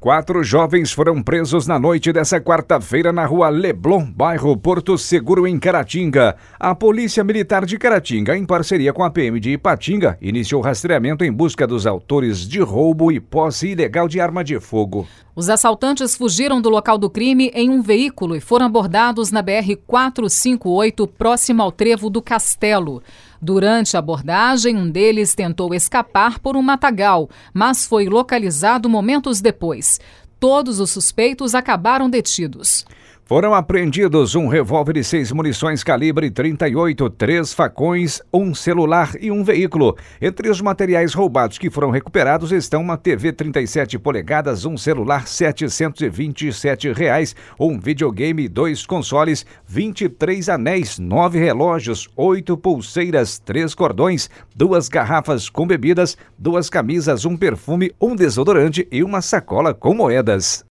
4 jovens foram presos na noite dessa quarta-feira na rua Leblon, bairro Porto Seguro, em Caratinga. A Polícia Militar de Caratinga, em parceria com a PM de Ipatinga, iniciou rastreamento em busca dos autores de roubo e posse ilegal de arma de fogo. Os assaltantes fugiram do local do crime em um veículo e foram abordados na BR-458, próximo ao trevo do Castelo. Durante a abordagem, um deles tentou escapar por um matagal, mas foi localizado momentos depois. Todos os suspeitos acabaram detidos. Foram apreendidos um revólver e 6 munições calibre 38, 3 facões, um celular e um veículo. Entre os materiais roubados que foram recuperados estão uma TV 37 polegadas, um celular R$ 727, um videogame, 2 consoles, 23 anéis, 9 relógios, 8 pulseiras, 3 cordões, 2 garrafas com bebidas, 2 camisas, um perfume, um desodorante e uma sacola com moedas.